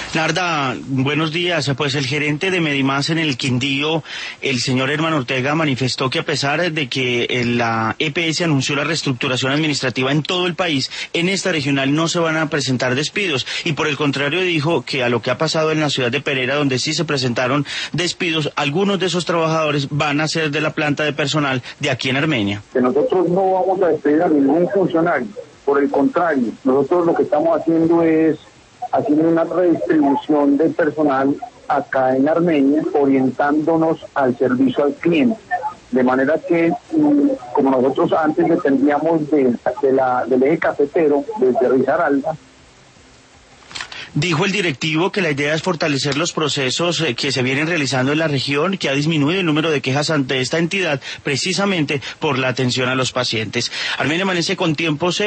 Narda, buenos días. Pues el gerente de Medimás en el Quindío, el señor Herman Ortega, manifestó que a pesar de que la EPS anunció la reestructuración administrativa en todo el país, en esta regional no se van a presentar despidos y por el contrario dijo que a lo que ha pasado en la ciudad de Pereira, donde sí se presentaron despidos, algunos de esos trabajadores van a ser de la planta de personal de aquí en Armenia. Que nosotros no vamos a despedir a ningún funcionario, por el contrario, nosotros lo que estamos haciendo es haciendo una redistribución de personal acá en Armenia, orientándonos al servicio al cliente. De manera que, como nosotros antes dependíamos del eje cafetero, desde Risaralda. Dijo el directivo que la idea es fortalecer los procesos que se vienen realizando en la región, que ha disminuido el número de quejas ante esta entidad, precisamente por la atención a los pacientes. Armenia amanece con tiempo